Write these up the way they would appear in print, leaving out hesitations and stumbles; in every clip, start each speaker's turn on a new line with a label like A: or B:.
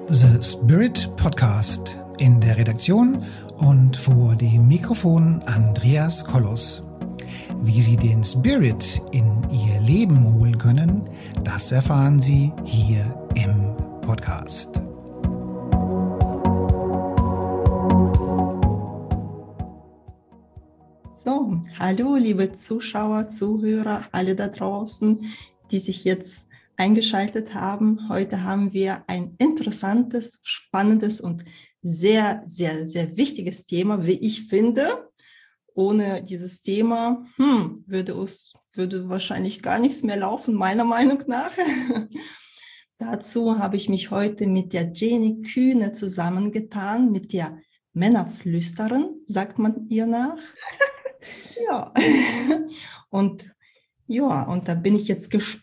A: The Spirit Podcast. In der Redaktion und vor dem Mikrofon Andreas Kollos. Wie Sie den Spirit in Ihr Leben holen können, das erfahren Sie hier im Podcast.
B: So, hallo liebe Zuschauer, Zuhörer, alle da draußen, die sich jetzt eingeschaltet haben. Heute haben wir ein interessantes, spannendes und sehr, sehr, sehr wichtiges Thema, wie ich finde. Ohne dieses Thema würde wahrscheinlich gar nichts mehr laufen, meiner Meinung nach. Dazu habe ich mich heute mit der Jenny Kühne zusammengetan, mit der Männerflüsterin, sagt man ihr nach. Ja. Und da bin ich jetzt gespannt,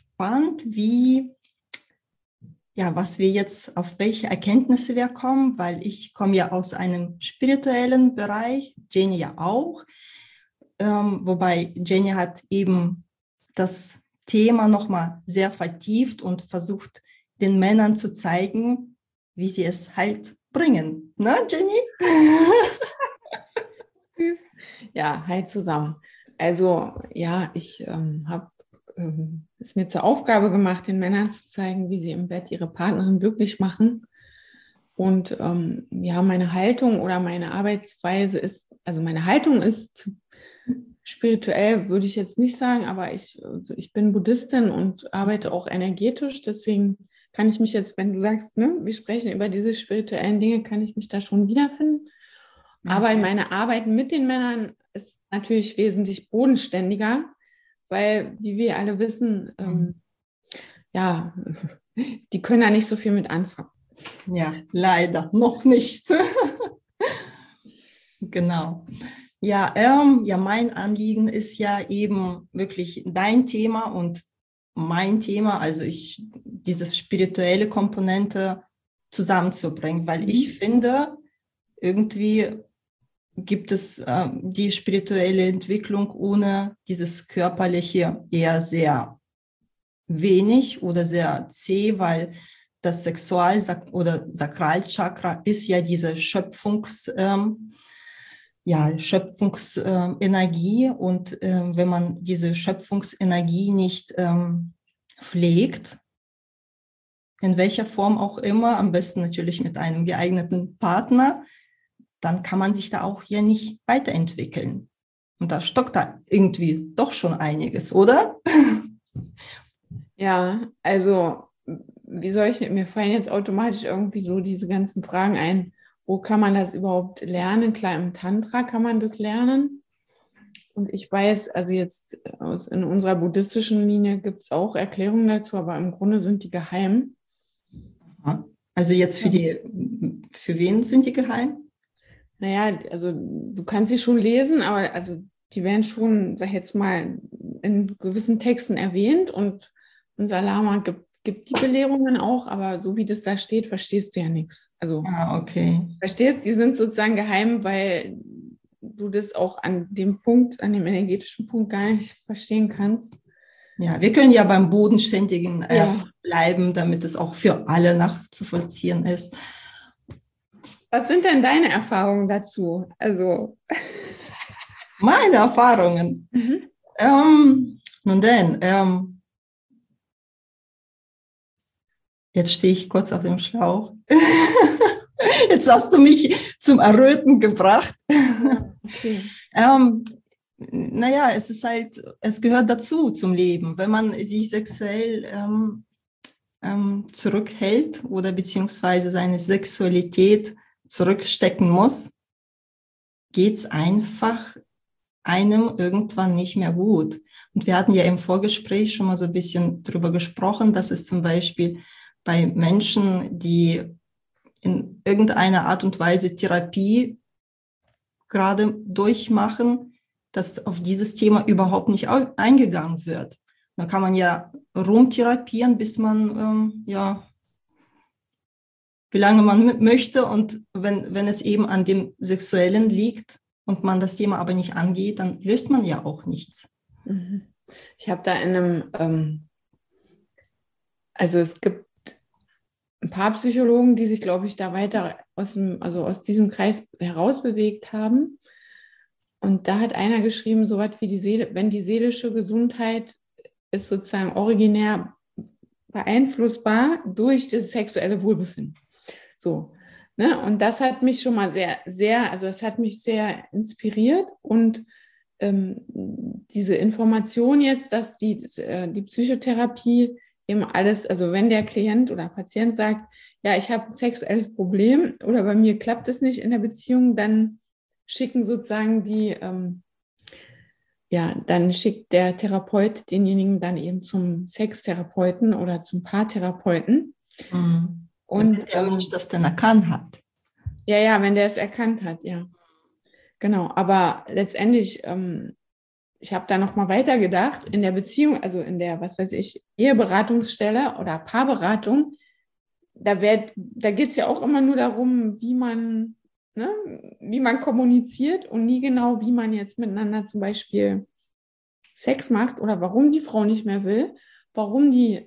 B: was wir jetzt, auf welche Erkenntnisse wir kommen, weil ich komme ja aus einem spirituellen Bereich, Jenny ja auch, wobei Jenny hat eben das Thema nochmal sehr vertieft und versucht, den Männern zu zeigen, wie sie es halt bringen. Ne, Jenny?
C: Süß. Ja, hi zusammen. Also ja, ich habe es mir zur Aufgabe gemacht, den Männern zu zeigen, wie sie im Bett ihre Partnerin glücklich machen. Und meine Haltung oder meine Arbeitsweise ist, also meine Haltung ist spirituell, würde ich jetzt nicht sagen, aber ich bin Buddhistin und arbeite auch energetisch. Deswegen kann ich mich jetzt, wenn du sagst, ne, wir sprechen über diese spirituellen Dinge, kann ich mich da schon wiederfinden. Aber in meiner Arbeit mit den Männern ist natürlich wesentlich bodenständiger, weil, wie wir alle wissen, die können da nicht so viel mit anfangen.
B: Ja, leider noch nicht. Genau. Ja, mein Anliegen ist ja eben wirklich dein Thema und mein Thema, also dieses spirituelle Komponente zusammenzubringen, weil ich finde, irgendwie gibt es die spirituelle Entwicklung ohne dieses körperliche eher sehr wenig oder sehr zäh, weil das oder Sakralchakra ist ja diese Schöpfungsenergie und wenn man diese Schöpfungsenergie nicht pflegt, in welcher Form auch immer, am besten natürlich mit einem geeigneten Partner, dann kann man sich da auch hier nicht weiterentwickeln. Und da stockt da irgendwie doch schon einiges, oder?
C: Ja, also mir fallen jetzt automatisch irgendwie so diese ganzen Fragen ein, wo kann man das überhaupt lernen? Klar, im Tantra kann man das lernen. Und ich weiß, also jetzt in unserer buddhistischen Linie gibt es auch Erklärungen dazu, aber im Grunde sind die geheim.
B: Also jetzt für wen sind die geheim?
C: Naja, also du kannst sie schon lesen, aber also die werden schon, sag ich jetzt mal, in gewissen Texten erwähnt und unser Lama gibt die Belehrungen auch, aber so wie das da steht, verstehst du ja nichts. Also
B: okay.
C: Verstehst, die sind sozusagen geheim, weil du das auch an dem energetischen Punkt gar nicht verstehen kannst.
B: Ja, wir können ja beim Bodenständigen bleiben, damit es auch für alle nachzuvollziehen ist.
C: Was sind denn deine Erfahrungen dazu? Also
B: meine Erfahrungen. Nun denn, jetzt stehe ich kurz auf dem Schlauch. Jetzt hast du mich zum Erröten gebracht.
C: Okay.
B: Es gehört dazu zum Leben. Wenn man sich sexuell zurückhält oder beziehungsweise seine Sexualität zurückstecken muss, geht es einfach einem irgendwann nicht mehr gut. Und wir hatten ja im Vorgespräch schon mal so ein bisschen drüber gesprochen, dass es zum Beispiel bei Menschen, die in irgendeiner Art und Weise Therapie gerade durchmachen, dass auf dieses Thema überhaupt nicht eingegangen wird. Da kann man ja rumtherapieren, bis man wie lange man möchte. Und wenn es eben an dem Sexuellen liegt und man das Thema aber nicht angeht, dann löst man ja auch nichts.
C: Ich habe da in einem, also es gibt Paarpsychologen, die sich, glaube ich, da weiter aus diesem Kreis herausbewegt haben. Und da hat einer geschrieben, so was wie die Seele, wenn die seelische Gesundheit ist sozusagen originär beeinflussbar durch das sexuelle Wohlbefinden. So, ne? Und das hat mich schon mal das hat mich sehr inspiriert und diese Information jetzt, dass die Psychotherapie eben alles, also wenn der Klient oder Patient sagt, ja, ich habe ein sexuelles Problem oder bei mir klappt es nicht in der Beziehung, dann schicken sozusagen dann schickt der Therapeut denjenigen dann eben zum Sextherapeuten oder zum Paartherapeuten.
B: Mhm.
C: Und
B: wenn der Mensch das denn erkannt hat.
C: Ja, wenn der es erkannt hat, ja. Genau, aber letztendlich, ich habe da nochmal weitergedacht, in der Beziehung, also in der, Eheberatungsstelle oder Paarberatung, da geht es ja auch immer nur darum, wie man kommuniziert und nie genau, wie man jetzt miteinander zum Beispiel Sex macht oder warum die Frau nicht mehr will, warum die,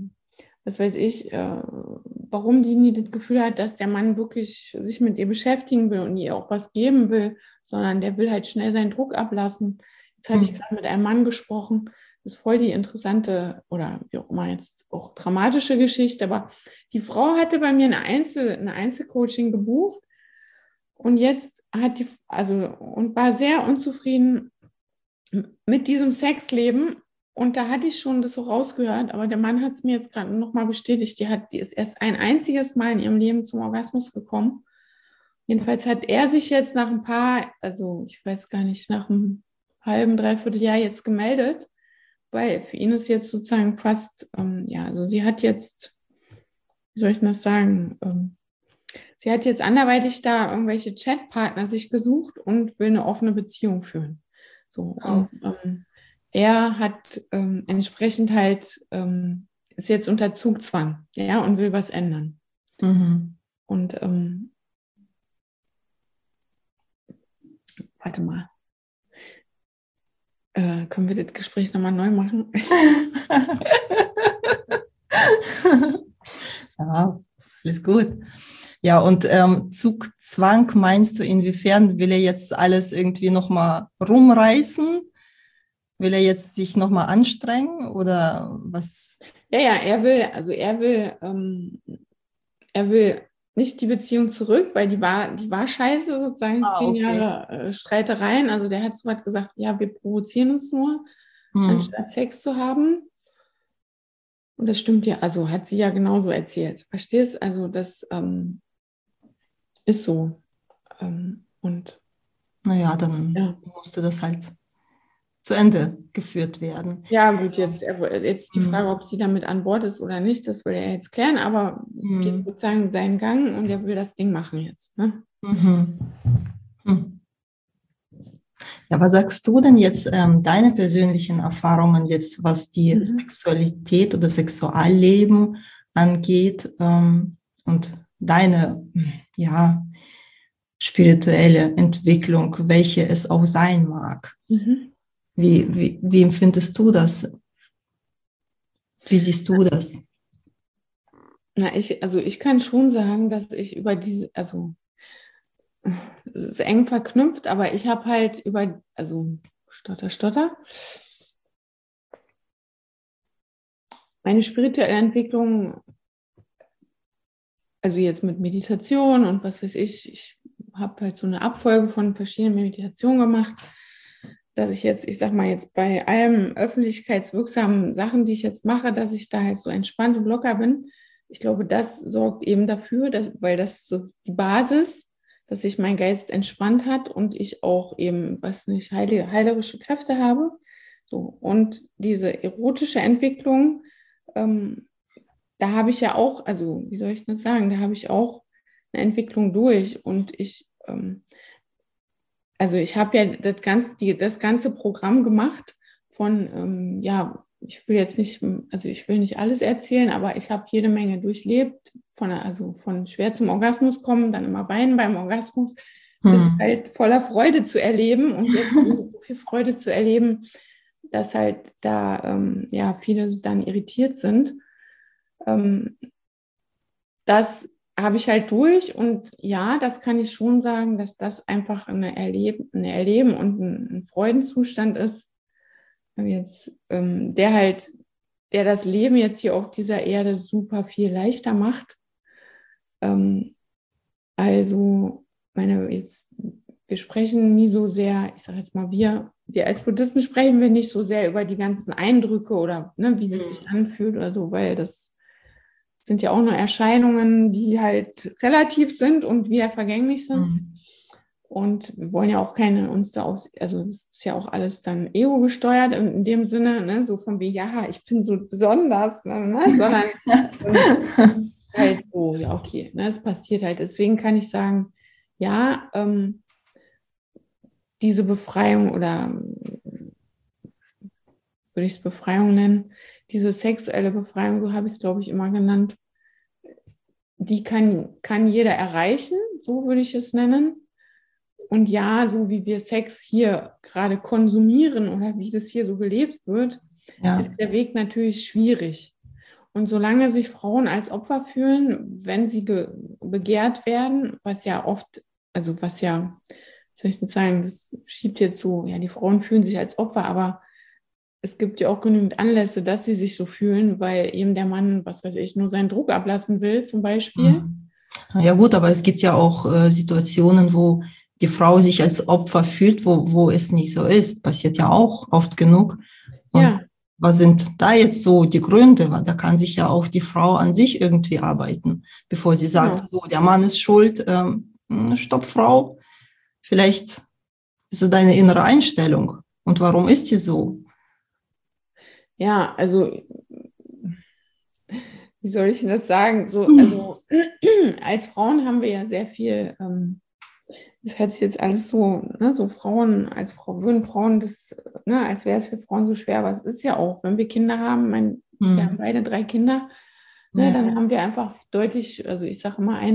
C: warum die nie das Gefühl hat, dass der Mann wirklich sich mit ihr beschäftigen will und ihr auch was geben will, sondern der will halt schnell seinen Druck ablassen. Jetzt hatte ich gerade mit einem Mann gesprochen, das ist voll die interessante oder wie auch immer jetzt auch dramatische Geschichte, aber die Frau hatte bei mir eine Einzelcoaching gebucht und jetzt und war sehr unzufrieden mit diesem Sexleben. Und da hatte ich schon das so rausgehört, aber der Mann hat es mir jetzt gerade nochmal bestätigt. Die ist erst ein einziges Mal in ihrem Leben zum Orgasmus gekommen. Jedenfalls hat er sich jetzt nach ich weiß gar nicht, nach einem halben, dreiviertel Jahr jetzt gemeldet, weil für ihn ist jetzt sozusagen fast, sie hat jetzt, wie soll ich das sagen, sie hat jetzt anderweitig da irgendwelche Chatpartner sich gesucht und will eine offene Beziehung führen. So, und er hat entsprechend halt, ist jetzt unter Zugzwang, ja, und will was ändern.
B: Mhm.
C: Und warte mal. Können wir das Gespräch nochmal neu machen?
B: Ja, alles gut. Ja, und Zugzwang meinst du, inwiefern will er jetzt alles irgendwie nochmal rumreißen? Will er jetzt sich nochmal anstrengen oder was?
C: Ja, er will nicht die Beziehung zurück, weil die war scheiße, sozusagen 10 Jahre Streitereien. Also der hat so weit gesagt, ja, wir provozieren uns nur, anstatt Sex zu haben. Und das stimmt ja, also hat sie ja genauso erzählt. Verstehst? Also das ist so. Und
B: naja, dann musste das halt zu Ende geführt werden.
C: Ja, gut, jetzt die Frage, ob sie damit an Bord ist oder nicht, das will er jetzt klären, aber es geht sozusagen seinen Gang und er will das Ding machen jetzt. Ne?
B: Ja, was sagst du denn jetzt, deine persönlichen Erfahrungen jetzt, was die Sexualität oder Sexualleben angeht und deine, spirituelle Entwicklung, welche es auch sein mag? Wie empfindest du das? Wie siehst du das?
C: Na, ich kann schon sagen, dass ich über diese, es ist eng verknüpft, aber ich habe halt Stotter, meine spirituelle Entwicklung, also jetzt mit Meditation und was weiß ich habe halt so eine Abfolge von verschiedenen Meditationen gemacht, dass ich jetzt, ich sag mal jetzt bei allen öffentlichkeitswirksamen Sachen, die ich jetzt mache, dass ich da halt so entspannt und locker bin. Ich glaube, das sorgt eben dafür, weil das so die Basis, dass sich mein Geist entspannt hat und ich auch eben, heilerische Kräfte habe. So, und diese erotische Entwicklung, da habe ich ja auch, also wie soll ich das sagen, da habe ich auch eine Entwicklung durch und ich habe ja das ganze Programm gemacht von, ich will nicht alles erzählen, aber ich habe jede Menge durchlebt, von schwer zum Orgasmus kommen, dann immer weinen beim Orgasmus, bis halt voller Freude zu erleben und jetzt so viel Freude zu erleben, dass halt da viele dann irritiert sind. das habe ich halt durch und ja, das kann ich schon sagen, dass das einfach eine Erleben und ein Freudenzustand ist, jetzt, der das Leben jetzt hier auf dieser Erde super viel leichter macht. Also, wir sprechen nie so sehr, ich sage jetzt mal, wir als Buddhisten sprechen wir nicht so sehr über die ganzen Eindrücke oder wie das sich anfühlt oder so, weil das sind ja auch nur Erscheinungen, die halt relativ sind und wieder vergänglich sind. Und wir wollen ja auch also es ist ja auch alles dann ego gesteuert in dem Sinne, so von wie, ja, ich bin so besonders, sondern es ist halt so, ja, okay, es passiert halt. Deswegen kann ich sagen, ja, diese Befreiung oder würde ich es Befreiung nennen, diese sexuelle Befreiung, so habe ich es, glaube ich, immer genannt, die kann jeder erreichen, so würde ich es nennen. Und ja, so wie wir Sex hier gerade konsumieren oder wie das hier so gelebt wird, ist der Weg natürlich schwierig. Und solange sich Frauen als Opfer fühlen, wenn sie begehrt werden, was ja oft, also was ja, soll ich nicht sagen, das schiebt jetzt so, ja, die Frauen fühlen sich als Opfer, aber es gibt ja auch genügend Anlässe, dass sie sich so fühlen, weil eben der Mann, was weiß ich, nur seinen Druck ablassen will, zum Beispiel.
B: Ja gut, aber es gibt ja auch Situationen, wo die Frau sich als Opfer fühlt, wo es nicht so ist. Passiert ja auch oft genug. Und was sind da jetzt so die Gründe? Da kann sich ja auch die Frau an sich irgendwie arbeiten, bevor sie sagt, so, der Mann ist schuld. Stopp, Frau. Vielleicht ist es deine innere Einstellung. Und warum ist die so?
C: Ja, also, wie soll ich denn das sagen? So, also, als Frauen haben wir ja sehr viel, das hört sich jetzt alles so, so Frauen, würden Frauen das, als wäre es für Frauen so schwer, aber es ist ja auch, wenn wir Kinder haben, wir haben beide 3 Kinder, dann haben wir einfach deutlich, also ich sage immer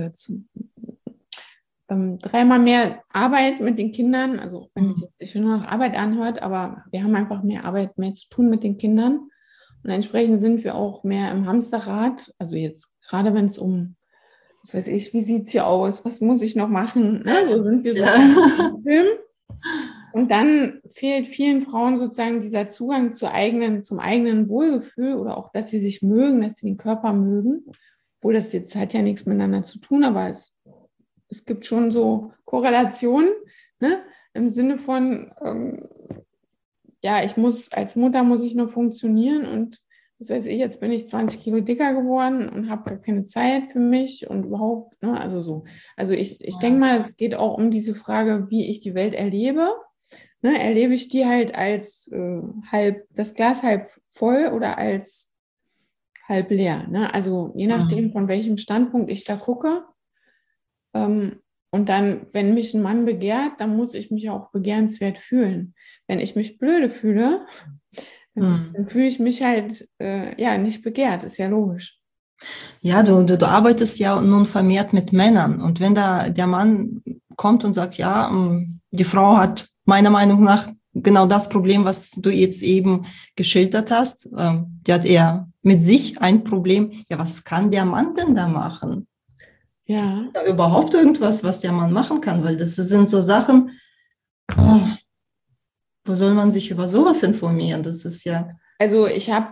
C: 3-mal mehr Arbeit mit den Kindern, also wenn es jetzt sich nur noch Arbeit anhört, aber wir haben einfach mehr Arbeit, mehr zu tun mit den Kindern und entsprechend sind wir auch mehr im Hamsterrad, also jetzt gerade wenn es um, was weiß ich, wie sieht es hier aus, was muss ich noch machen, so sind wir so im Film. Und dann fehlt vielen Frauen sozusagen dieser Zugang zum eigenen Wohlgefühl oder auch, dass sie sich mögen, dass sie den Körper mögen, obwohl das jetzt hat ja nichts miteinander zu tun, aber es gibt schon so Korrelationen, im Sinne von, als Mutter muss ich nur funktionieren und was weiß ich, jetzt bin ich 20 Kilo dicker geworden und habe gar keine Zeit für mich und überhaupt, also so. Also ich denke mal, es geht auch um diese Frage, wie ich die Welt erlebe. Erlebe ich die halt als das Glas halb voll oder als halb leer. Also je nachdem, von welchem Standpunkt ich da gucke. Und dann, wenn mich ein Mann begehrt, dann muss ich mich auch begehrenswert fühlen. Wenn ich mich blöde fühle, dann fühle ich mich halt nicht begehrt, ist ja logisch.
B: Ja, du arbeitest ja nun vermehrt mit Männern und wenn da der Mann kommt und sagt, ja, die Frau hat meiner Meinung nach genau das Problem, was du jetzt eben geschildert hast, die hat eher mit sich ein Problem. Ja, was kann der Mann denn da machen?
C: Ja.
B: Gibt da überhaupt irgendwas, was der Mann machen kann? Weil das sind so Sachen, wo soll man sich über sowas informieren? Das ist ja...
C: Also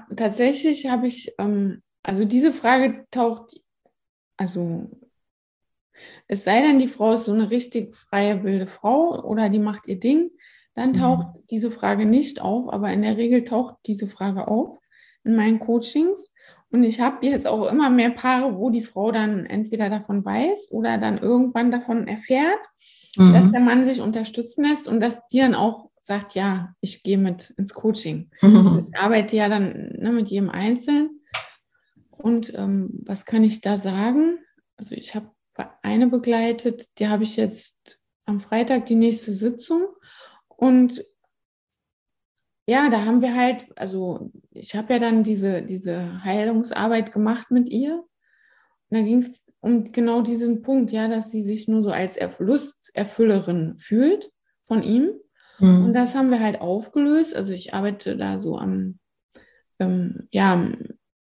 C: also diese Frage taucht, also es sei denn, die Frau ist so eine richtig freie, wilde Frau oder die macht ihr Ding, dann taucht diese Frage nicht auf, aber in der Regel taucht diese Frage auf in meinen Coachings. Und ich habe jetzt auch immer mehr Paare, wo die Frau dann entweder davon weiß oder dann irgendwann davon erfährt, dass der Mann sich unterstützen lässt und dass die dann auch sagt, ja, ich gehe mit ins Coaching. Ich arbeite ja dann mit jedem Einzelnen. Und was kann ich da sagen? Also ich habe eine begleitet, die habe ich jetzt am Freitag die nächste Sitzung. Und ja, da haben wir halt, also ich habe ja dann diese Heilungsarbeit gemacht mit ihr. Und da ging es um genau diesen Punkt, ja, dass sie sich nur so als Lusterfüllerin fühlt von ihm. Und das haben wir halt aufgelöst. Also ich arbeite da so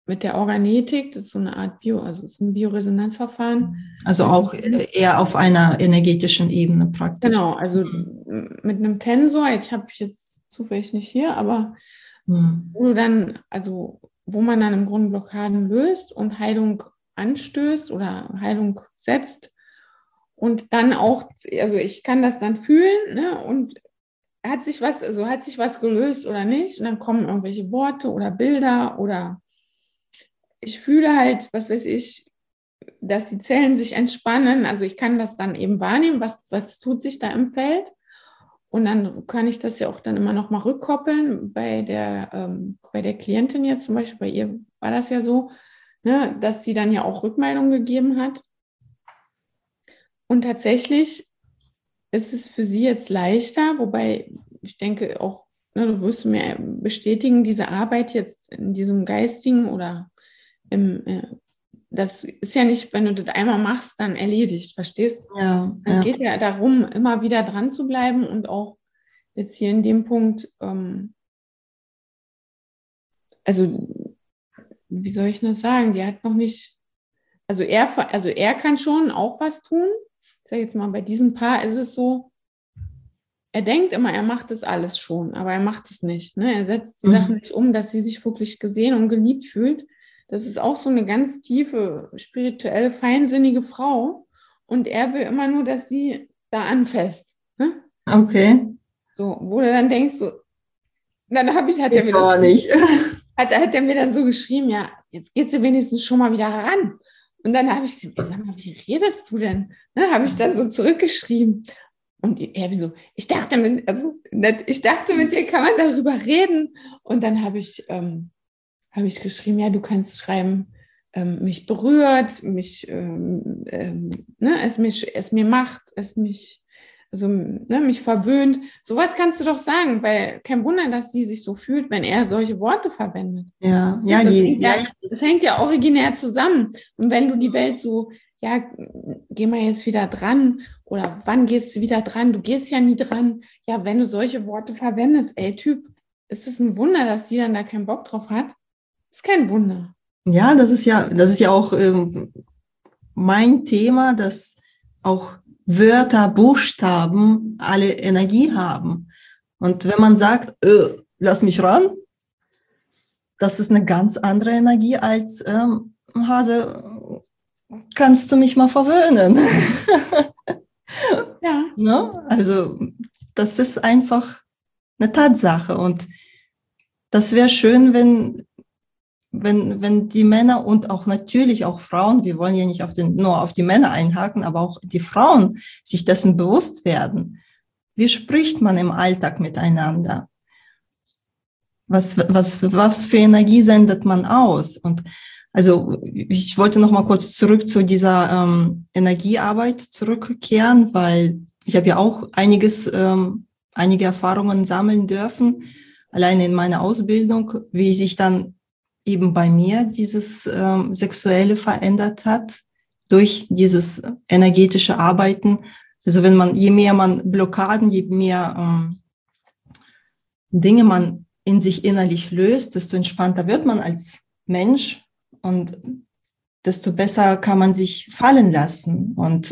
C: mit der Organetik, das ist so eine Art also ist ein Bioresonanzverfahren.
B: Also auch eher auf einer energetischen Ebene praktisch.
C: Genau, also mit einem Tensor, ich habe jetzt zufällig nicht hier, aber wo du dann, also wo man dann im Grunde Blockaden löst und Heilung anstößt oder Heilung setzt und dann auch, also ich kann das dann fühlen, ne, und hat sich was gelöst oder nicht, und dann kommen irgendwelche Worte oder Bilder oder ich fühle halt, was weiß ich, dass die Zellen sich entspannen. Also ich kann das dann eben wahrnehmen, was tut sich da im Feld. Und dann kann ich das ja auch dann immer noch mal rückkoppeln. Bei der Klientin jetzt zum Beispiel, bei ihr war das ja so, ne, dass sie dann ja auch Rückmeldungen gegeben hat. Und tatsächlich ist es für sie jetzt leichter, wobei ich denke auch, ne, du wirst mir bestätigen, diese Arbeit jetzt in diesem geistigen oder das ist ja nicht, wenn du das einmal machst, dann erledigt, verstehst du?
B: Ja,
C: Es geht ja darum, immer wieder dran zu bleiben und auch jetzt hier in dem Punkt, also wie soll ich das sagen, die hat noch nicht, also er kann schon auch was tun. Ich sage jetzt mal, bei diesem Paar ist es so, er denkt immer, er macht das alles schon, aber er macht es nicht. Ne? Er setzt die Sachen nicht um, dass sie sich wirklich gesehen und geliebt fühlt. Das ist auch so eine ganz tiefe, spirituelle, feinsinnige Frau. Und er will immer nur, dass sie da anfasst. Ne?
B: Okay.
C: So, wo du dann denkst, so, dann hat er mir dann so geschrieben, ja, jetzt geht sie wenigstens schon mal wieder ran. Und dann habe ich, sag mal, wie redest du denn? Ne, habe ich dann so zurückgeschrieben. Und er wie so, ich dachte, mit dir kann man darüber reden. Und dann habe ich geschrieben, ja, du kannst schreiben, mich berührt, mich, es mir macht, mich verwöhnt. Sowas kannst du doch sagen, weil kein Wunder, dass sie sich so fühlt, wenn er solche Worte verwendet. Das hängt ja originär zusammen. Und wenn du die Welt so, ja, geh mal jetzt wieder dran oder wann gehst du wieder dran? Du gehst ja nie dran. Ja, wenn du solche Worte verwendest, ey Typ, ist es ein Wunder, dass sie dann da keinen Bock drauf hat? Ist kein Wunder.
B: Ja, das ist ja auch mein Thema, dass auch Wörter, Buchstaben alle Energie haben. Und wenn man sagt, lass mich ran, das ist eine ganz andere Energie als Hase, kannst du mich mal verwöhnen?
C: Ja.
B: Ne? Also das ist einfach eine Tatsache. Und das wäre schön, wenn die Männer und auch natürlich auch Frauen, wir wollen ja nicht nur auf die Männer einhaken, aber auch die Frauen sich dessen bewusst werden. Wie spricht man im Alltag miteinander? Was für Energie sendet man aus? Und also ich wollte noch mal kurz zurück zu dieser Energiearbeit zurückkehren, weil ich habe ja auch einige Erfahrungen sammeln dürfen, alleine in meiner Ausbildung, wie sich dann eben bei mir dieses Sexuelle verändert hat durch dieses energetische Arbeiten. Also je mehr man Blockaden, je mehr Dinge man in sich innerlich löst, desto entspannter wird man als Mensch und desto besser kann man sich fallen lassen. Und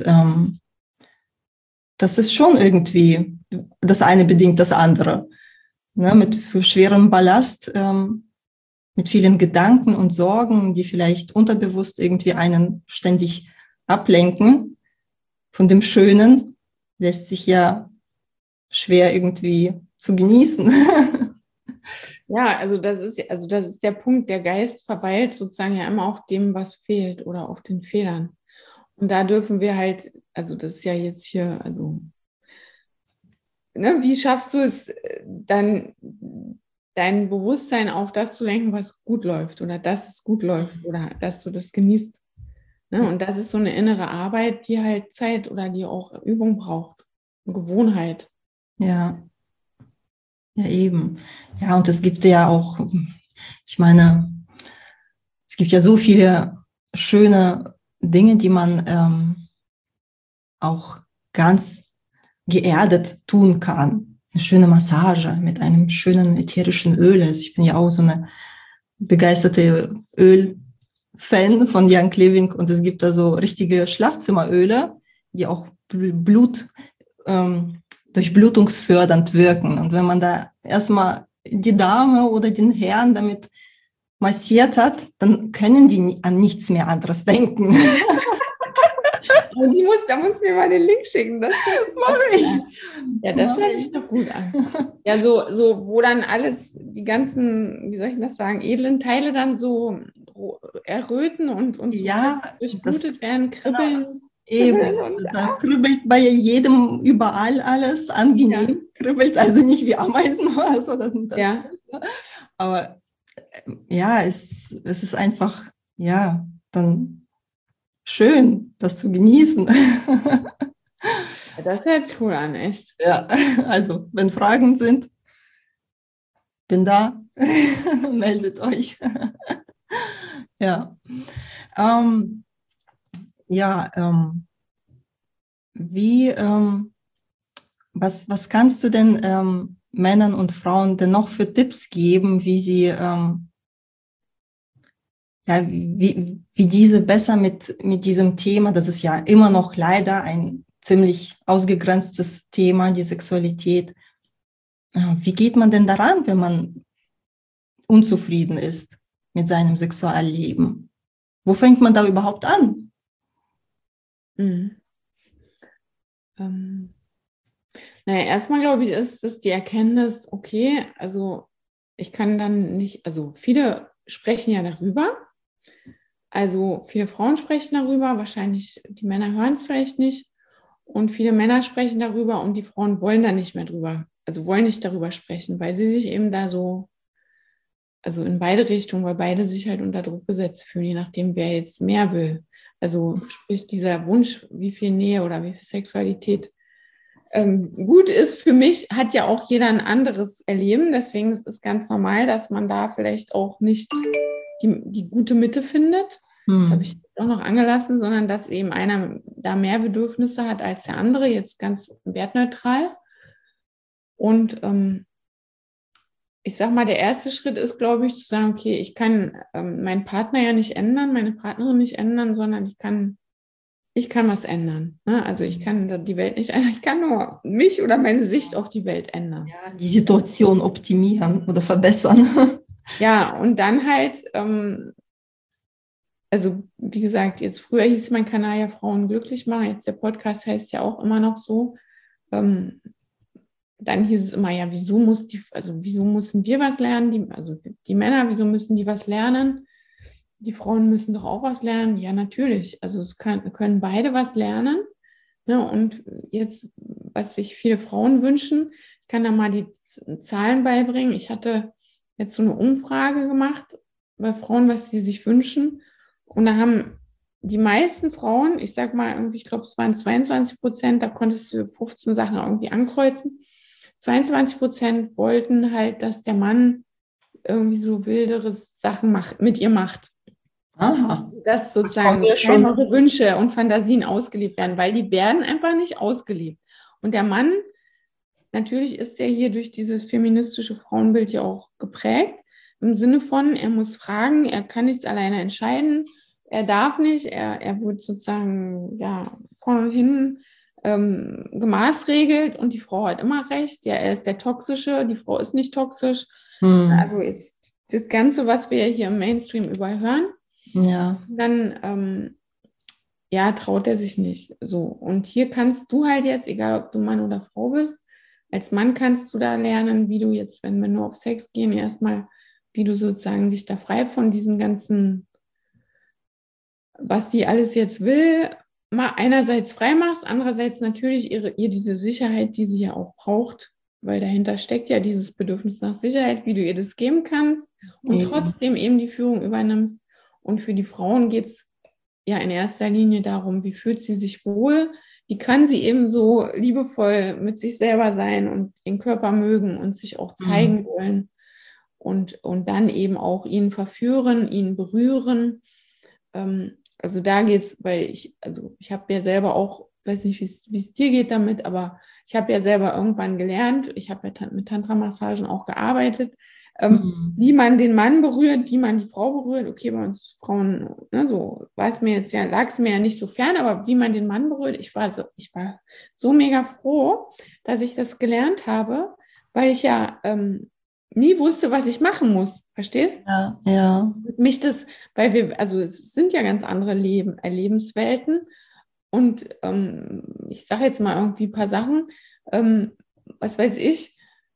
B: das ist schon irgendwie, das eine bedingt das andere. Ne? Mit schwerem Ballast, mit vielen Gedanken und Sorgen, die vielleicht unterbewusst irgendwie einen ständig ablenken von dem Schönen, lässt sich ja schwer irgendwie zu genießen.
C: Ja, also das ist der Punkt, der Geist verweilt sozusagen ja immer auf dem, was fehlt oder auf den Fehlern. Und da dürfen wir halt, also das ist ja jetzt hier, also ne, wie schaffst du es dann, dein Bewusstsein auf das zu lenken, was gut läuft oder dass es gut läuft oder dass du das genießt. Ne? Und das ist so eine innere Arbeit, die halt Zeit oder die auch Übung braucht. Eine Gewohnheit.
B: Ja. Ja, eben. Ja, und es gibt ja auch, ich meine, es gibt ja so viele schöne Dinge, die man auch ganz geerdet tun kann. Eine schöne Massage mit einem schönen ätherischen Öl. Also ich bin ja auch so eine begeisterte Öl-Fan von Jan Kleving und es gibt da so richtige Schlafzimmeröle, die auch durchblutungsfördernd wirken. Und wenn man da erstmal die Dame oder den Herrn damit massiert hat, dann können die an nichts mehr anderes denken.
C: Da muss mir mal den Link schicken. Das
B: Mach ich.
C: Ja, das hört sich doch gut an. Ja, so, wo dann alles, die ganzen, wie soll ich das sagen, edlen Teile dann so erröten und so
B: ja,
C: durchblutet werden, kribbeln.
B: Eben, da kribbelt bei jedem überall alles angenehm, kribbelt also nicht wie Ameisen oder so.
C: Ja.
B: Aber ja, es ist einfach, ja, dann schön, das zu genießen.
C: Das hört sich cool an, echt.
B: Ja, also wenn Fragen sind, bin da, meldet euch. Ja. Was kannst du denn Männern und Frauen denn noch für Tipps geben, wie sie wie diese besser mit diesem Thema, das ist ja immer noch leider ein ziemlich ausgegrenztes Thema, die Sexualität. Wie geht man denn daran, wenn man unzufrieden ist mit seinem Sexualleben? Wo fängt man da überhaupt an?
C: Naja, erstmal glaube ich, ist es die Erkenntnis, okay, also ich kann dann nicht, also viele sprechen ja darüber, also viele Frauen sprechen darüber, wahrscheinlich die Männer hören es vielleicht nicht und viele Männer sprechen darüber und die Frauen wollen da nicht mehr drüber, also wollen nicht darüber sprechen, weil sie sich eben da so, also in beide Richtungen, weil beide sich halt unter Druck gesetzt fühlen, je nachdem, wer jetzt mehr will. Also sprich dieser Wunsch, wie viel Nähe oder wie viel Sexualität gut ist für mich, hat ja auch jeder ein anderes Erleben. Deswegen ist es ganz normal, dass man da vielleicht auch nicht die gute Mitte findet. Das habe ich auch noch angelassen, sondern dass eben einer da mehr Bedürfnisse hat als der andere, jetzt ganz wertneutral. Und ich sag mal, der erste Schritt ist, glaube ich, zu sagen, okay, ich kann meinen Partner ja nicht ändern, meine Partnerin nicht ändern, sondern ich kann was ändern. Ne? Also ich kann die Welt nicht ändern, ich kann nur mich oder meine Sicht auf die Welt ändern.
B: Ja, die Situation optimieren oder verbessern.
C: Ja, und dann halt, also wie gesagt, jetzt früher hieß mein Kanal ja Frauen glücklich machen, jetzt der Podcast heißt ja auch immer noch so. Dann hieß es immer, ja, wieso müssen wir was lernen? Die Männer, wieso müssen die was lernen? Die Frauen müssen doch auch was lernen. Ja, natürlich. Also können beide was lernen. Ne? Und jetzt, was sich viele Frauen wünschen, ich kann da mal die Zahlen beibringen. Ich hatte jetzt so eine Umfrage gemacht bei Frauen, was sie sich wünschen. Und da haben die meisten Frauen, ich sag mal irgendwie, ich glaube, es waren 22%, da konntest du 15 Sachen irgendwie ankreuzen. 22% wollten halt, dass der Mann irgendwie so wildere Sachen mit ihr macht.
B: Aha.
C: Dass sozusagen kleinere Wünsche und Fantasien ausgelebt werden, weil die werden einfach nicht ausgelebt. Und der Mann, natürlich ist er hier durch dieses feministische Frauenbild ja auch geprägt, im Sinne von, er muss fragen, er kann nichts alleine entscheiden, er darf nicht, er wird sozusagen ja vorne und hinten gemaßregelt und die Frau hat immer recht, ja, er ist der Toxische, die Frau ist nicht toxisch. Also jetzt das Ganze, was wir hier im Mainstream überall hören,
B: ja.
C: Dann traut er sich nicht. So. Und hier kannst du halt jetzt, egal ob du Mann oder Frau bist, als Mann kannst du da lernen, wie du jetzt, wenn wir nur auf Sex gehen, erstmal, wie du sozusagen dich da frei von diesem ganzen, was sie alles jetzt will, mal einerseits frei machst, andererseits natürlich ihr diese Sicherheit, die sie ja auch braucht, weil dahinter steckt ja dieses Bedürfnis nach Sicherheit, wie du ihr das geben kannst und trotzdem eben die Führung übernimmst. Und für die Frauen geht es ja in erster Linie darum, wie fühlt sie sich wohl, wie kann sie eben so liebevoll mit sich selber sein und den Körper mögen und sich auch zeigen wollen und dann eben auch ihn verführen, ihn berühren. Also da geht es, weil ich habe ja selber auch, weiß nicht, wie es dir geht damit, aber ich habe ja selber irgendwann gelernt, ich habe ja mit Tantra-Massagen auch gearbeitet. wie man den Mann berührt, wie man die Frau berührt. Okay, bei uns Frauen, ne, so lag es mir ja nicht so fern, aber wie man den Mann berührt, ich war so mega froh, dass ich das gelernt habe, weil ich ja nie wusste, was ich machen muss. Verstehst?
B: Ja, ja.
C: Also es sind ja ganz andere Lebenswelten. Und ich sage jetzt mal irgendwie ein paar Sachen. Was weiß ich,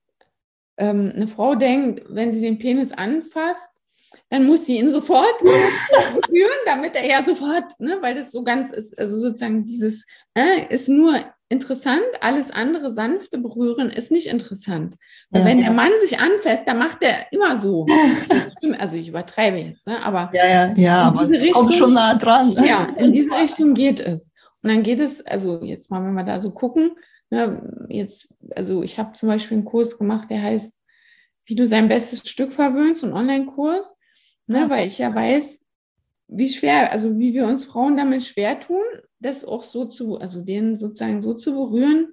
C: eine Frau denkt, wenn sie den Penis anfasst, dann muss sie ihn sofort berühren, damit er ja sofort, ne, weil das so ganz ist, also sozusagen dieses ist nur interessant, alles andere sanfte Berühren ist nicht interessant. Weil wenn der Mann sich anfasst, dann macht er immer so. Also ich übertreibe jetzt, ne, aber
B: aber kommt schon nah dran.
C: Ja, in diese Richtung geht es. Und dann geht es, also jetzt mal, wenn wir da so gucken, ne, also ich habe zum Beispiel einen Kurs gemacht, der heißt, wie du sein bestes Stück verwöhnst, einen Online-Kurs, ne, weil ich ja weiß, wie wir uns Frauen damit schwer tun, das auch den sozusagen so zu berühren,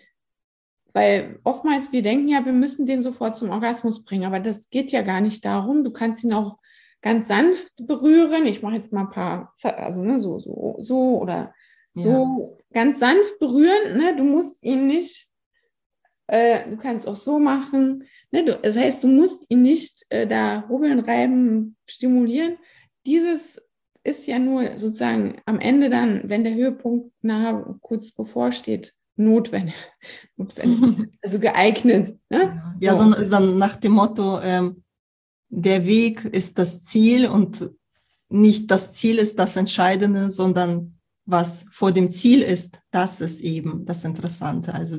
C: weil oftmals wir denken ja, wir müssen den sofort zum Orgasmus bringen, aber das geht ja gar nicht darum. Du kannst ihn auch ganz sanft berühren. Ich mache jetzt mal ein paar, also ne, so oder so ganz sanft berühren. Ne? Du musst ihn nicht, du kannst auch so machen. Ne? Das heißt, du musst ihn nicht da rubbeln, reiben, stimulieren. Dieses ist ja nur sozusagen am Ende dann, wenn der Höhepunkt kurz bevorsteht, notwendig, also geeignet. Ne?
B: Ja, so nach dem Motto, der Weg ist das Ziel und nicht das Ziel ist das Entscheidende, sondern was vor dem Ziel ist, das ist eben das Interessante. Also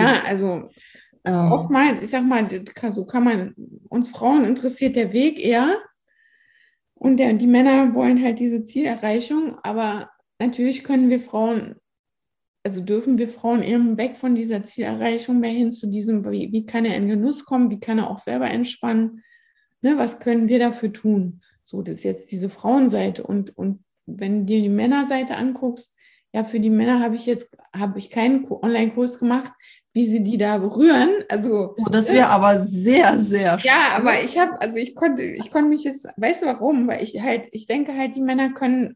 C: oftmals, ich sag mal, so kann man, uns Frauen interessiert der Weg eher und die Männer wollen halt diese Zielerreichung, aber natürlich dürfen wir Frauen eben weg von dieser Zielerreichung mehr hin zu diesem, wie kann er in Genuss kommen, wie kann er auch selber entspannen, ne, was können wir dafür tun? So, das ist jetzt diese Frauenseite und wenn du dir die Männerseite anguckst, ja, für die Männer habe ich keinen Online-Kurs gemacht, wie sie die da berühren. Also,
B: das wäre aber sehr, sehr schön.
C: Ja, aber ich konnte mich jetzt, weißt du warum? Weil ich denke halt, die Männer können,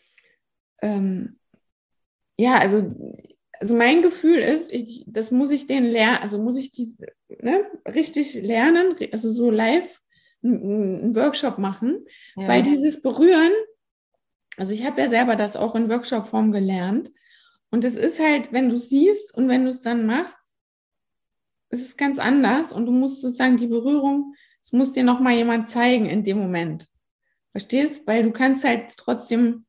C: also mein Gefühl ist, das muss ich denen lernen, also muss ich die richtig lernen, also so live einen Workshop machen, weil dieses Berühren, also ich habe ja selber das auch in Workshop-Form gelernt und es ist halt, wenn du es siehst und wenn du es dann machst, es ist ganz anders und du musst sozusagen die Berührung, es muss dir nochmal jemand zeigen in dem Moment. Verstehst? Weil du kannst halt trotzdem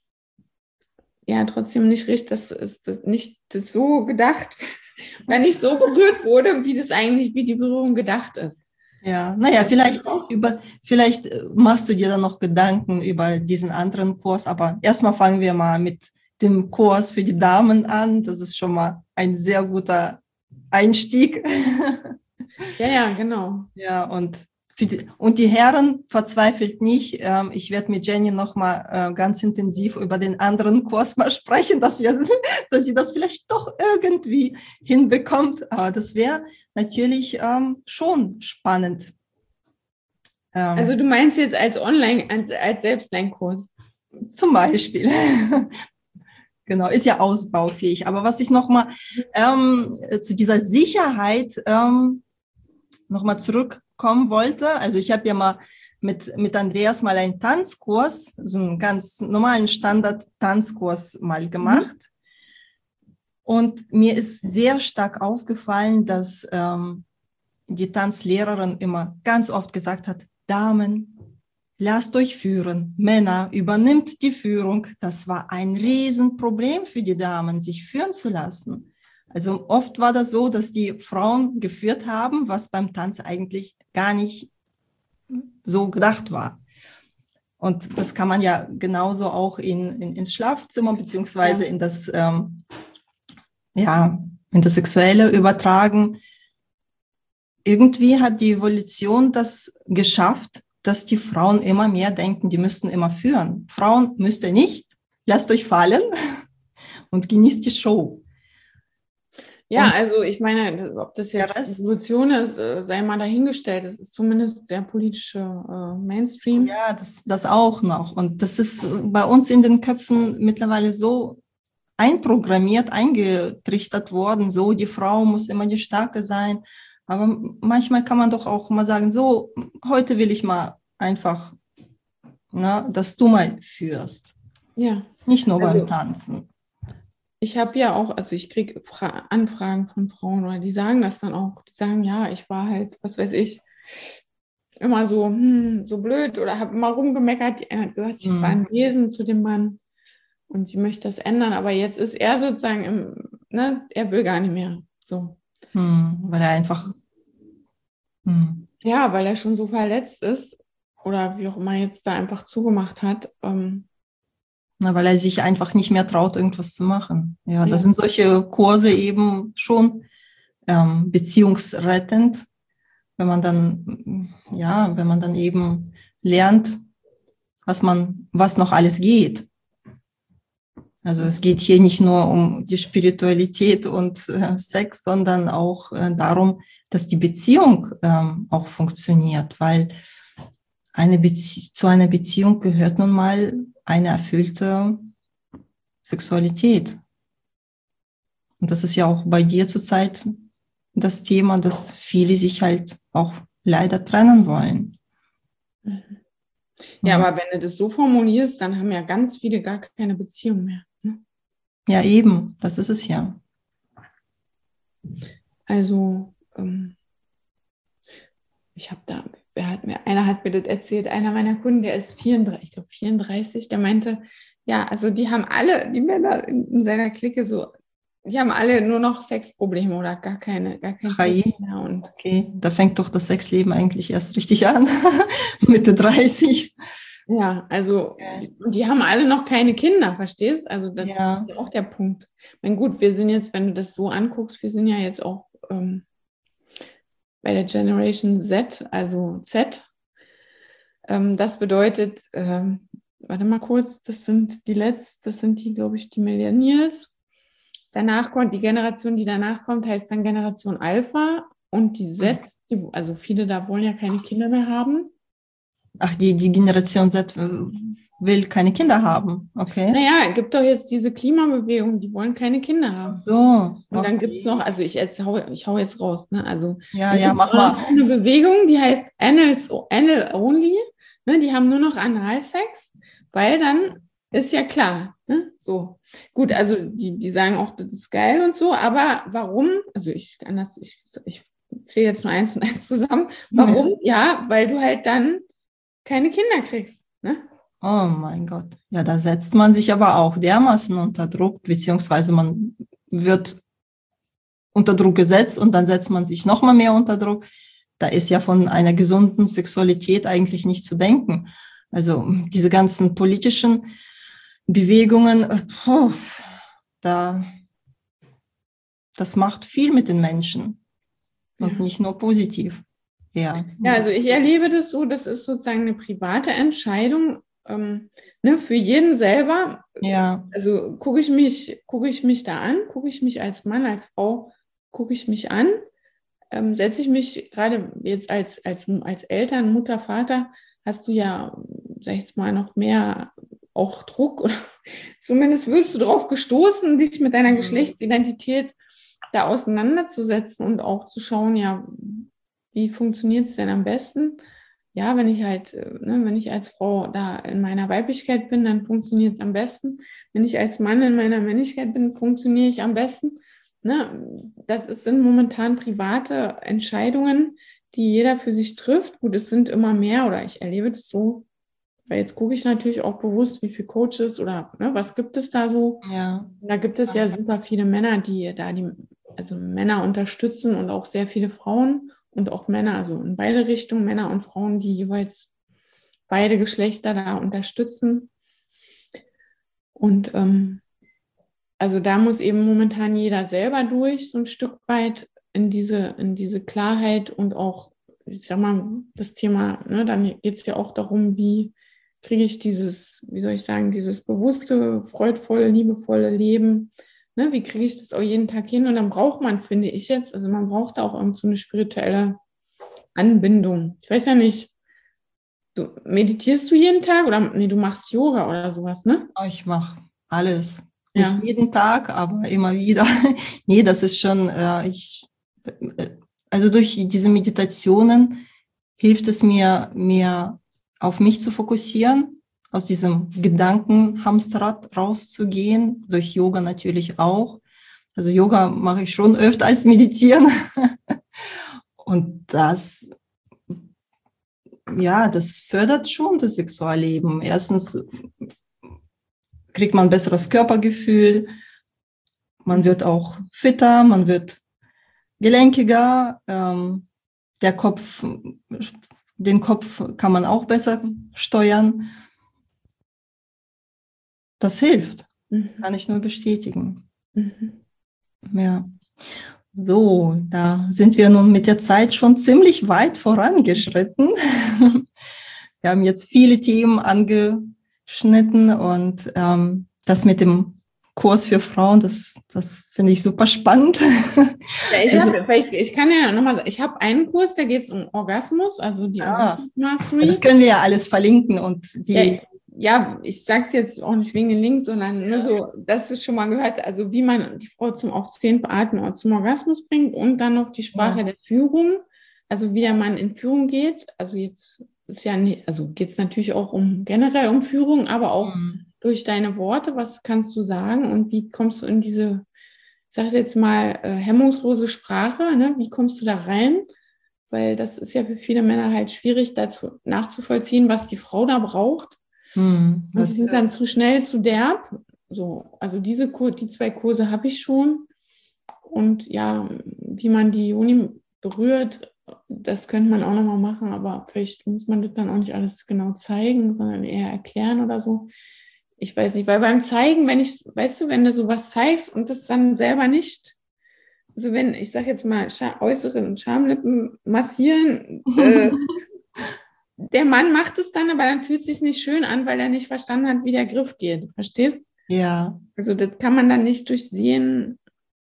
C: nicht richtig, das so gedacht oder nicht so berührt wurde, wie die Berührung gedacht ist.
B: Ja, naja, vielleicht machst du dir dann noch Gedanken über diesen anderen Kurs, aber erstmal fangen wir mal mit dem Kurs für die Damen an. Das ist schon mal ein sehr guter Einstieg.
C: Ja, genau.
B: Ja, und die Herren verzweifelt nicht. Ich werde mit Jenny nochmal ganz intensiv über den anderen Kurs mal sprechen, dass sie das vielleicht doch irgendwie hinbekommt. Aber das wäre natürlich schon spannend.
C: Also du meinst jetzt als Selbstlernkurs?
B: Zum Beispiel. Genau, ist ja ausbaufähig. Aber was ich nochmal zu dieser Sicherheit nochmal zurückkommen wollte, also ich habe ja mal mit Andreas mal einen Tanzkurs, so einen ganz normalen Standard-Tanzkurs mal gemacht. Und mir ist sehr stark aufgefallen, dass die Tanzlehrerin immer ganz oft gesagt hat, Damen, lasst euch führen. Männer, übernimmt die Führung. Das war ein Riesenproblem für die Damen, sich führen zu lassen. Also oft war das so, dass die Frauen geführt haben, was beim Tanz eigentlich gar nicht so gedacht war. Und das kann man ja genauso auch ins Schlafzimmer beziehungsweise in das Sexuelle übertragen. Irgendwie hat die Evolution das geschafft, dass die Frauen immer mehr denken, die müssten immer führen. Frauen müsst ihr nicht, lasst euch fallen und genießt die Show.
C: Ja,
B: Und
C: also ich meine, ob das
B: der
C: jetzt
B: Rest,
C: Revolution ist, sei mal dahingestellt. Das ist zumindest der politische Mainstream.
B: ja, das auch noch. Und das ist bei uns in den Köpfen mittlerweile so einprogrammiert, eingetrichtert worden, so die Frau muss immer die Starke sein. Aber manchmal kann man doch auch mal sagen, so, heute will ich mal einfach, ne, dass du mal führst.
C: Ja,
B: Nicht nur beim
C: also
B: Tanzen.
C: ich habe ja auch, also ich kriege Anfragen von Frauen oder die sagen das dann auch. Die sagen, ja, ich war halt, was weiß ich, immer so, so blöd oder habe immer rumgemeckert. Die eine hat gesagt, ich war ein Wesen zu dem Mann und sie möchte das ändern, aber jetzt ist er sozusagen ne, er will gar nicht mehr. So.
B: Weil er einfach,
C: Ja, weil er schon so verletzt ist oder wie auch immer jetzt da einfach zugemacht hat.
B: weil er sich einfach nicht mehr traut, irgendwas zu machen. Ja, das
C: Ja.
B: sind solche Kurse eben schon beziehungsrettend, wenn man dann, ja, wenn man dann eben lernt, was noch alles geht. Also es geht hier nicht nur um die Spiritualität und Sex, sondern auch darum, dass die Beziehung auch funktioniert, weil zu einer Beziehung gehört nun mal eine erfüllte Sexualität. Und das ist ja auch bei dir zurzeit das Thema, dass viele sich halt auch leider trennen wollen.
C: Ja, aber wenn du das so formulierst, dann haben ja ganz viele gar keine Beziehung mehr. Ne?
B: Ja, eben, das ist es ja.
C: Also, einer hat mir das erzählt, einer meiner Kunden, der ist 34, ich glaube 34, der meinte, ja, also die haben alle, die Männer in seiner Clique so, die haben alle nur noch Sexprobleme oder gar kein Sex mehr. Und
B: okay, da fängt doch das Sexleben eigentlich erst richtig an, Mitte 30.
C: ja, also die haben alle noch keine Kinder, verstehst? Also das ist ja auch der Punkt. Ich meine, gut, wir sind jetzt, wenn du das so anguckst, wir sind ja jetzt auch bei der Generation Z, also Z. Das bedeutet, warte mal kurz, das sind die, glaube ich, die Millennials. Danach kommt die Generation, die danach kommt, heißt dann Generation Alpha und die Z, also viele da wollen ja keine Kinder mehr haben.
B: Ach, die Generation Z will keine Kinder haben, okay.
C: Naja, es gibt doch jetzt diese Klimabewegung, die wollen keine Kinder haben.
B: Ach so.
C: Und dann gibt es noch, also ich hau jetzt raus, ne? Also
B: mach mal.
C: eine Bewegung, die heißt Anal Only, ne? Die haben nur noch Analsex, weil dann ist ja klar, ne? So. Gut, also die sagen auch, das ist geil und so, aber warum? Also ich zähle jetzt nur eins und eins zusammen. Warum? Ja, weil du halt dann keine Kinder kriegst, ne?
B: Oh mein Gott. Ja, da setzt man sich aber auch dermaßen unter Druck, beziehungsweise man wird unter Druck gesetzt und dann setzt man sich noch mal mehr unter Druck. Da ist ja von einer gesunden Sexualität eigentlich nicht zu denken. Also diese ganzen politischen Bewegungen, das macht viel mit den Menschen und nicht nur positiv. Ja,
C: also ich erlebe das so, das ist sozusagen eine private Entscheidung, ne, für jeden selber.
B: Ja.
C: Also gucke ich mich da an, gucke ich mich als Mann, als Frau, gucke ich mich an, setze ich mich gerade jetzt als Eltern, Mutter, Vater, hast du ja, sag ich jetzt mal, noch mehr auch Druck oder zumindest wirst du darauf gestoßen, dich mit deiner Geschlechtsidentität da auseinanderzusetzen und auch zu schauen, ja, wie funktioniert es denn am besten? Ja, wenn ich halt, wenn ich als Frau da in meiner Weiblichkeit bin, dann funktioniert es am besten. Wenn ich als Mann in meiner Männlichkeit bin, funktioniere ich am besten. Ne? Sind momentan private Entscheidungen, die jeder für sich trifft. Gut, es sind immer mehr oder ich erlebe das so, weil jetzt gucke ich natürlich auch bewusst, wie viele Coaches oder was gibt es da so.
B: Ja.
C: Da gibt es ja super viele Männer, die Männer unterstützen und auch sehr viele Frauen. Und auch Männer, also in beide Richtungen, Männer und Frauen, die jeweils beide Geschlechter da unterstützen. Und also da muss eben momentan jeder selber durch, so ein Stück weit in diese Klarheit und auch, ich sag mal, das Thema, ne, dann geht es ja auch darum, wie kriege ich dieses bewusste, freudvolle, liebevolle Leben ne, wie kriege ich das auch jeden Tag hin? Und dann braucht man, finde ich jetzt, also man braucht auch irgend so eine spirituelle Anbindung. Ich weiß ja nicht, meditierst du jeden Tag oder nee, du machst Yoga oder sowas, ne?
B: Ich mache alles.
C: Ja.
B: Nicht jeden Tag, aber immer wieder. Nee, das ist schon, also durch diese Meditationen hilft es mir, mehr auf mich zu fokussieren, aus diesem Gedankenhamsterrad rauszugehen, durch Yoga natürlich auch. Also Yoga mache ich schon öfter als Meditieren. Und das fördert schon das Sexualleben. Erstens kriegt man ein besseres Körpergefühl, man wird auch fitter, man wird gelenkiger, den Kopf kann man auch besser steuern. Das hilft, kann ich nur bestätigen. Ja. So, da sind wir nun mit der Zeit schon ziemlich weit vorangeschritten. Wir haben jetzt viele Themen angeschnitten und das mit dem Kurs für Frauen, das finde ich super spannend.
C: Ja, ich kann ja nochmal sagen, ich habe einen Kurs, da geht es um Orgasmus, also die Orgasmus Mastery.
B: Das können wir ja alles verlinken und die...
C: Ja, ich sage es jetzt auch nicht wegen den Links, sondern nur so, dass es schon mal gehört, also wie man die Frau zum auf 10 Beatmen oder zum Orgasmus bringt und dann noch die Sprache der Führung, also wie der Mann in Führung geht. Also jetzt ist ja nicht, also geht es natürlich auch generell um Führung, aber auch durch deine Worte, was kannst du sagen und wie kommst du in diese, ich sage jetzt mal, hemmungslose Sprache, ne? Wie kommst du da rein? Weil das ist ja für viele Männer halt schwierig, dazu nachzuvollziehen, was die Frau da braucht. Das sind dann zu schnell, zu derb. So, also die 2 Kurse habe ich schon. Und ja, wie man die Joni berührt, das könnte man auch nochmal machen, aber vielleicht muss man das dann auch nicht alles genau zeigen, sondern eher erklären oder so. Ich weiß nicht, weil beim Zeigen, wenn du sowas zeigst und das dann selber nicht, also wenn, ich sage jetzt mal, äußeren Schamlippen massieren, der Mann macht es dann, aber dann fühlt es sich nicht schön an, weil er nicht verstanden hat, wie der Griff geht. Verstehst?
B: Ja.
C: Also das kann man dann nicht durchsehen.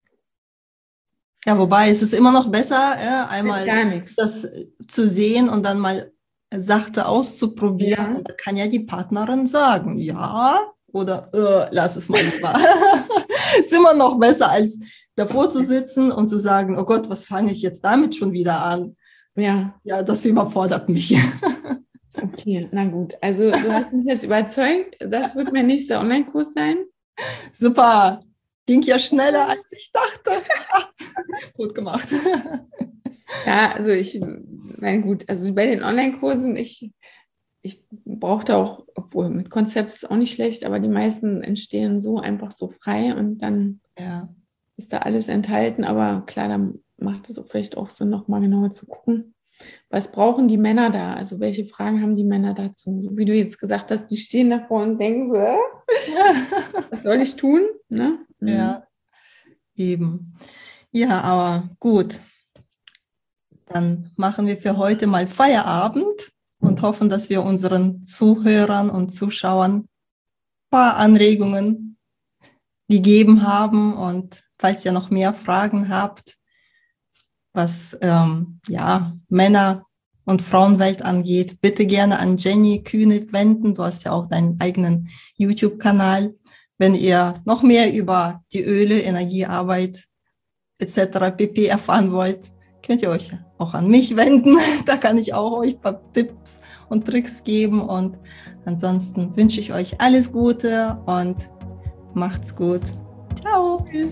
B: Ja, wobei es ist immer noch besser, einmal das zu sehen und dann mal sachte auszuprobieren. Ja. Und da kann ja die Partnerin sagen, ja oder lass es mal lieber. Ist immer noch besser, als davor zu sitzen und zu sagen, oh Gott, was fange ich jetzt damit schon wieder an? Ja, das überfordert mich.
C: Okay, na gut. Also du hast mich jetzt überzeugt. Das wird mein nächster Online-Kurs sein.
B: Super. Ging ja schneller, als ich dachte. Gut gemacht.
C: Ja, also ich meine, gut, also bei den Online-Kursen, ich brauchte auch, obwohl mit Konzept ist auch nicht schlecht, aber die meisten entstehen so einfach so frei und dann ist da alles enthalten. Aber klar, dann macht es vielleicht auch Sinn, nochmal genauer zu gucken. Was brauchen die Männer da? Also welche Fragen haben die Männer dazu? So wie du jetzt gesagt hast, die stehen davor und denken so, was soll ich tun? Ne?
B: Ja, eben. Ja, aber gut. Dann machen wir für heute mal Feierabend und hoffen, dass wir unseren Zuhörern und Zuschauern ein paar Anregungen gegeben haben. Und falls ihr noch mehr Fragen habt, was Männer- und Frauenwelt angeht, bitte gerne an Jenny Kühne wenden. Du hast ja auch deinen eigenen YouTube-Kanal. Wenn ihr noch mehr über die Öle, Energiearbeit etc. pp. Erfahren wollt, könnt ihr euch auch an mich wenden. Da kann ich auch euch ein paar Tipps und Tricks geben. Und ansonsten wünsche ich euch alles Gute und macht's gut. Ciao. Tschüss.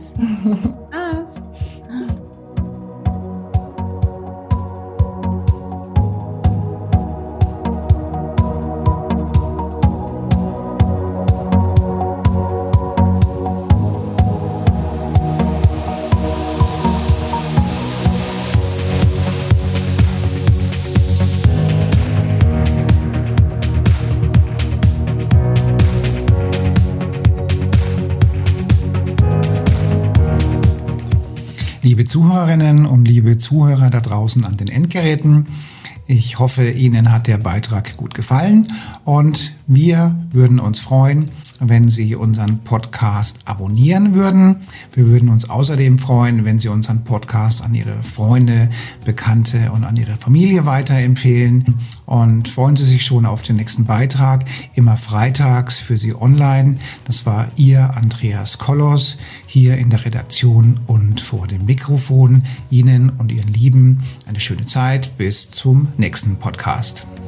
A: Liebe Zuhörerinnen und liebe Zuhörer da draußen an den Endgeräten, ich hoffe, Ihnen hat der Beitrag gut gefallen und wir würden uns freuen, wenn Sie unseren Podcast abonnieren würden. Wir würden uns außerdem freuen, wenn Sie unseren Podcast an Ihre Freunde, Bekannte und an Ihre Familie weiterempfehlen. Und freuen Sie sich schon auf den nächsten Beitrag, immer freitags für Sie online. Das war Ihr Andreas Kollos hier in der Redaktion und vor dem Mikrofon. Ihnen und Ihren Lieben eine schöne Zeit. Bis zum nächsten Podcast.